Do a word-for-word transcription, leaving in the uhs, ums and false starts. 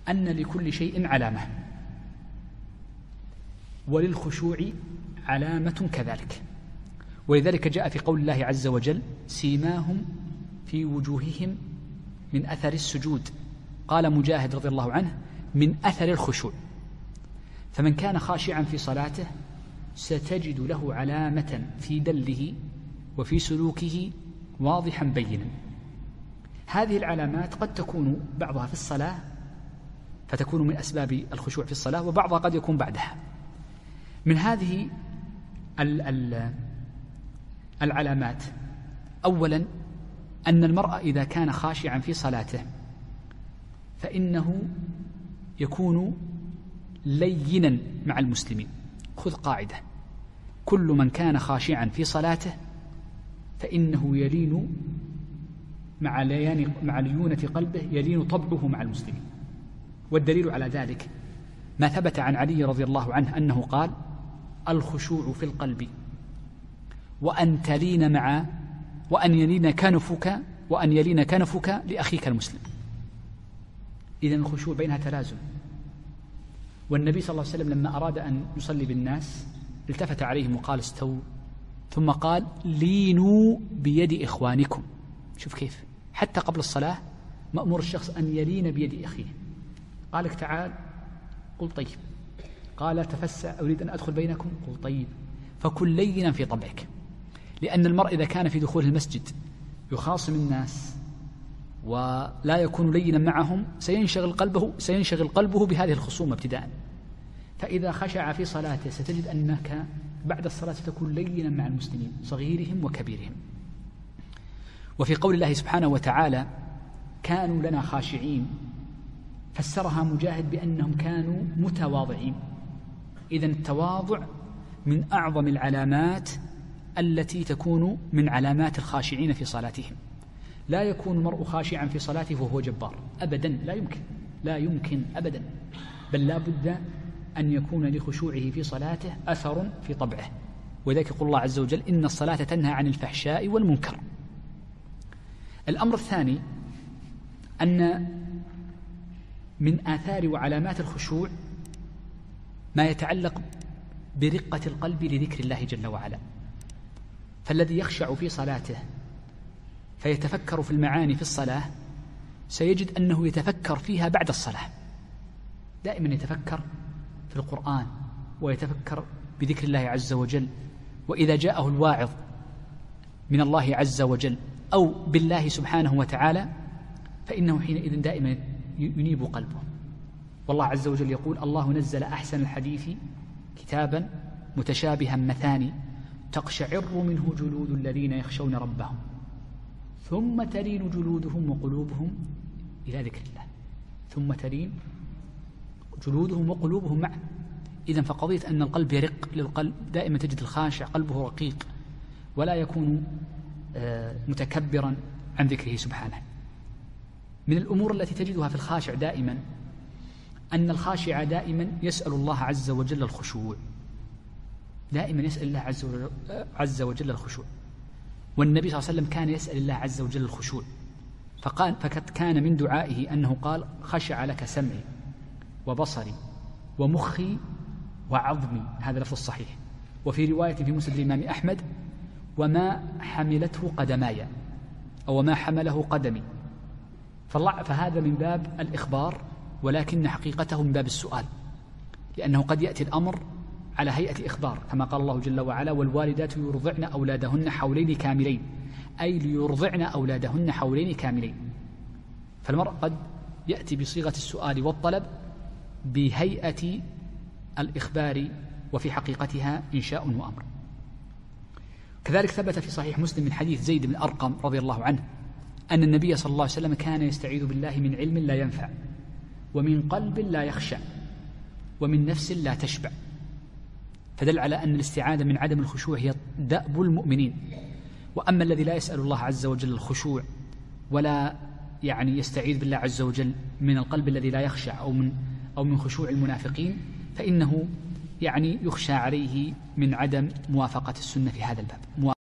أن لكل شيء علامة، وللخشوع علامة كذلك. ولذلك جاء في قول الله عز وجل: سيماهم في وجوههم من أثر السجود. قال مجاهد رضي الله عنه: من أثر الخشوع. فمن كان خاشعا في صلاته ستجد له علامة في دله وفي سلوكه واضحا بينا. هذه العلامات قد تكون بعضها في الصلاة فتكون من أسباب الخشوع في الصلاة، وبعضها قد يكون بعدها. من هذه العلامات أولا أن المرء إذا كان خاشعا في صلاته فإنه يكون لينا مع المسلمين. خذ قاعدة: كل من كان خاشعا في صلاته فإنه يلين مع ليان مع ليونة قلبه، يلين طبعه مع المسلمين. والدليل على ذلك ما ثبت عن علي رضي الله عنه أنه قال: الخشوع في القلب وأن تلين مع وأن يلين كنفك وأن يلين كنفك لأخيك المسلم. إذن الخشوع بينها تلازم. والنبي صلى الله عليه وسلم لما أراد أن يصلي بالناس التفت عليهم وقال: استووا، ثم قال: لينوا بيد إخوانكم. شوف كيف حتى قبل الصلاة مأمور الشخص أن يلين بيد أخيه. قال لك تعال، قل طيب. قال تفسع، أريد أن أدخل بينكم، قل طيب. فكن لينا في طبعك، لأن المرء إذا كان في دخول المسجد يخاصم الناس ولا يكون لينا معهم سينشغل قلبه سينشغل قلبه بهذه الخصومة ابتداء. فإذا خشع في صلاته ستجد أنك بعد الصلاة ستكون لينا مع المسلمين صغيرهم وكبيرهم. وفي قول الله سبحانه وتعالى: كانوا لنا خاشعين، فسرها مجاهد بأنهم كانوا متواضعين. إذن التواضع من أعظم العلامات التي تكون من علامات الخاشعين في صلاتهم. لا يكون المرء خاشعا في صلاته وهو جبار أبدا، لا يمكن لا يمكن أبدا، بل لا بد أن يكون لخشوعه في صلاته أثر في طبعه. وذلك يقول الله عز وجل: إن الصلاة تنهى عن الفحشاء والمنكر. الأمر الثاني أن من آثار وعلامات الخشوع ما يتعلق برقة القلب لذكر الله جل وعلا. فالذي يخشع في صلاته فيتفكر في المعاني في الصلاة سيجد أنه يتفكر فيها بعد الصلاة، دائما يتفكر في القرآن ويتفكر بذكر الله عز وجل. وإذا جاءه الواعظ من الله عز وجل أو بالله سبحانه وتعالى فإنه حينئذ دائما ينيب قلبه. والله عز وجل يقول: الله نزل أحسن الحديث كتابا متشابها مثاني تقشعر منه جلود الذين يخشون ربهم ثم تلين جلودهم وقلوبهم إلى ذكر الله. ثم تلين جلودهم وقلوبهم معا. إذن فقضية أن القلب يرق للقلب، دائما تجد الخاشع قلبه رقيق ولا يكون متكبرا عن ذكره سبحانه. من الأمور التي تجدها في الخاشع دائما أن الخاشع دائما يسأل الله عز وجل الخشوع، دائما يسأل الله عز وجل, عز وجل الخشوع. والنبي صلى الله عليه وسلم كان يسأل الله عز وجل الخشوع، فقال فقد كان من دعائه أنه قال: خشع لك سمعي وبصري ومخي وعظمي. هذا لفظ الصحيح. وفي رواية في مسند الإمام أحمد: وما حملته قدماي، أو ما حمله قدمي. فهذا من باب الإخبار، ولكن حقيقته من باب السؤال، لأنه قد يأتي الأمر على هيئة إخبار، كما قال الله جل وعلا: والوالدات يرضعن أولادهن حولين كاملين، أي ليرضعن أولادهن حولين كاملين. فالمرء قد يأتي بصيغة السؤال والطلب بهيئة الإخبار، وفي حقيقتها إنشاء وأمر. كذلك ثبت في صحيح مسلم من حديث زيد بن أرقم رضي الله عنه أن النبي صلى الله عليه وسلم كان يستعيذ بالله من علم لا ينفع، ومن قلب لا يخشع، ومن نفس لا تشبع. فدل على أن الاستعاذة من عدم الخشوع هي دأب المؤمنين. وأما الذي لا يسأل الله عز وجل الخشوع ولا يعني يستعيذ بالله عز وجل من القلب الذي لا يخشع أو من أو من خشوع المنافقين، فإنه يعني يخشى عليه من عدم موافقة السنة في هذا الباب.